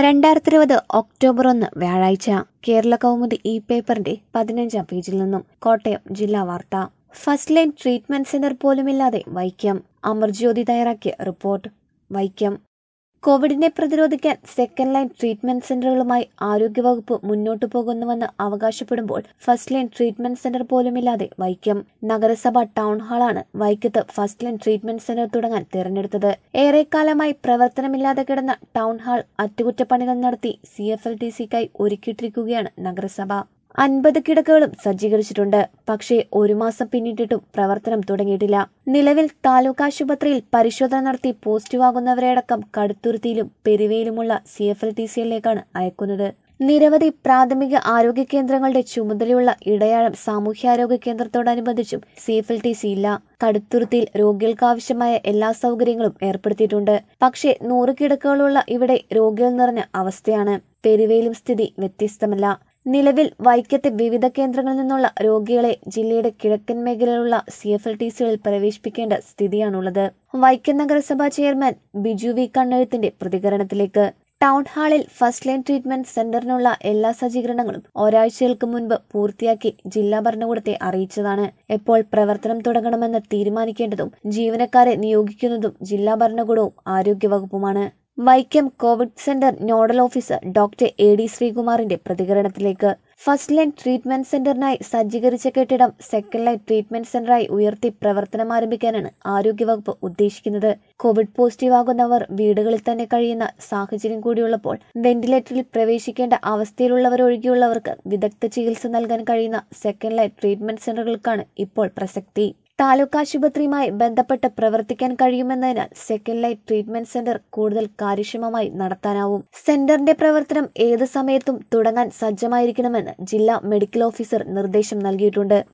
2020 October 1 വ്യാഴാഴ്ച കേരള കൗമുദി ഈ പേപ്പറിന്റെ 15-ാം പേജിൽ നിന്നും കോട്ടയം ജില്ലാ വാർത്ത. ഫസ്റ്റ് ലൈൻ ട്രീറ്റ്മെന്റ് സെന്റർ പോലുമില്ലാതെ വൈക്കം. അമർജ്യോതി തയ്യാറാക്കിയ റിപ്പോർട്ട്. വൈക്കം. കോവിഡിനെ പ്രതിരോധിക്കാൻ സെക്കൻഡ് ലൈൻ ട്രീറ്റ്മെന്റ് സെന്ററുകളുമായി ആരോഗ്യവകുപ്പ് മുന്നോട്ടു പോകുന്നുവെന്ന് അവകാശപ്പെടുമ്പോൾ ഫസ്റ്റ് ലൈൻ ട്രീറ്റ്മെന്റ് സെന്റർ പോലുമില്ലാതെ വൈക്കം. നഗരസഭ ടൗൺ ഹാളാണ് വൈക്കത്ത് ഫസ്റ്റ് ലൈൻ ട്രീറ്റ്മെന്റ് സെന്റർ തുടങ്ങാൻ തിരഞ്ഞെടുത്തത്. ഏറെക്കാലമായി പ്രവർത്തനമില്ലാതെ കിടന്ന ടൗൺ ഹാൾ അറ്റകുറ്റപ്പണികൾ നടത്തി CFLTCക്കായി ഒരുക്കിയിട്ടിരിക്കുകയാണ് നഗരസഭ. 50 കിടക്കകളും സജ്ജീകരിച്ചിട്ടുണ്ട്. പക്ഷേ 1 മാസം പിന്നിട്ടിട്ടും പ്രവർത്തനം തുടങ്ങിയിട്ടില്ല. നിലവിൽ താലൂക്ക് ആശുപത്രിയിൽ പരിശോധന നടത്തി പോസിറ്റീവാകുന്നവരെയടക്കം കടുത്തുരുത്തിയിലും പെരുവയിലുമുള്ള CFLTCയിലേക്കാണ് അയക്കുന്നത്. നിരവധി പ്രാഥമിക ആരോഗ്യ കേന്ദ്രങ്ങളുടെ ചുമതലയുള്ള ഇടയാഴം സാമൂഹ്യാരോഗ്യ കേന്ദ്രത്തോടനുബന്ധിച്ചും CFLTC ഇല്ല. കടുത്തുരുത്തിയിൽ രോഗികൾക്കാവശ്യമായ എല്ലാ സൗകര്യങ്ങളും ഏർപ്പെടുത്തിയിട്ടുണ്ട്. പക്ഷേ 100 കിടക്കകളുള്ള ഇവിടെ രോഗികൾ നിറഞ്ഞ അവസ്ഥയാണ്. പെരുവയിലും സ്ഥിതി വ്യത്യസ്തമല്ല. നിലവിൽ വൈക്കത്തെ വിവിധ കേന്ദ്രങ്ങളിൽ നിന്നുള്ള രോഗികളെ ജില്ലയുടെ കിഴക്കൻ മേഖലയിലുള്ള CFLTCകളിൽ പ്രവേശിപ്പിക്കേണ്ട സ്ഥിതിയാണുള്ളത്. വൈക്കം നഗരസഭാ ചെയർമാൻ ബിജു വി കണ്ണെഴുത്തിന്റെ പ്രതികരണത്തിലേക്ക്. ടൗൺ ഹാളിൽ ഫസ്റ്റ് ലൈൻ ട്രീറ്റ്മെന്റ് സെന്ററിനുള്ള എല്ലാ സജ്ജീകരണങ്ങളും ഒരാഴ്ചകൾക്ക് മുൻപ് പൂർത്തിയാക്കി ജില്ലാ ഭരണകൂടത്തെ അറിയിച്ചതാണ്. എപ്പോൾ പ്രവർത്തനം തുടങ്ങണമെന്ന് തീരുമാനിക്കേണ്ടതും ജീവനക്കാരെ നിയോഗിക്കുന്നതും ജില്ലാ ഭരണകൂടവും ആരോഗ്യവകുപ്പുമാണ്. Vaikom covid centre nodal officer doctor AD ശ്രീകുമാറിന്റെ പ്രതികരണത്തിലേക്ക്. ഫസ്റ്റ് ലൈൻ ട്രീറ്റ്മെന്റ് സെന്ററിനായി സജ്ജീകരിച്ച കെട്ടിടം സെക്കൻഡ് ലൈൻ ട്രീറ്റ്മെന്റ് സെന്ററായി ഉയർത്തി പ്രവർത്തനം ആരംഭിക്കാനാണ് ആരോഗ്യവകുപ്പ് ഉദ്ദേശിക്കുന്നത്. കോവിഡ് പോസിറ്റീവാകുന്നവർ വീടുകളിൽ തന്നെ കഴിയുന്ന സാഹചര്യം കൂടിയുള്ളപ്പോൾ വെന്റിലേറ്ററിൽ പ്രവേശിക്കേണ്ട അവസ്ഥയിലുള്ളവരൊഴികെയുള്ളവർക്ക് വിദഗ്ധ ചികിത്സ നൽകാൻ കഴിയുന്ന സെക്കൻഡ് ലൈൻ ട്രീറ്റ്മെന്റ് സെന്ററുകൾക്കാണ് ഇപ്പോൾ പ്രസക്തി. താലൂക്ക് ആശുപത്രിയുമായി ബന്ധപ്പെട്ട് പ്രവർത്തിക്കാൻ കഴിയുമെന്നതിനാൽ സെക്കൻഡ് ലൈൻ ട്രീറ്റ്മെന്റ് സെന്റർ കൂടുതൽ കാര്യക്ഷമമായി നടത്താനാവും. സെന്ററിന്റെ പ്രവർത്തനം ഏത് സമയത്തും തുടങ്ങാൻ സജ്ജമായിരിക്കണമെന്ന് ജില്ലാ മെഡിക്കൽ ഓഫീസർ നിർദ്ദേശം നൽകിയിട്ടുണ്ട്.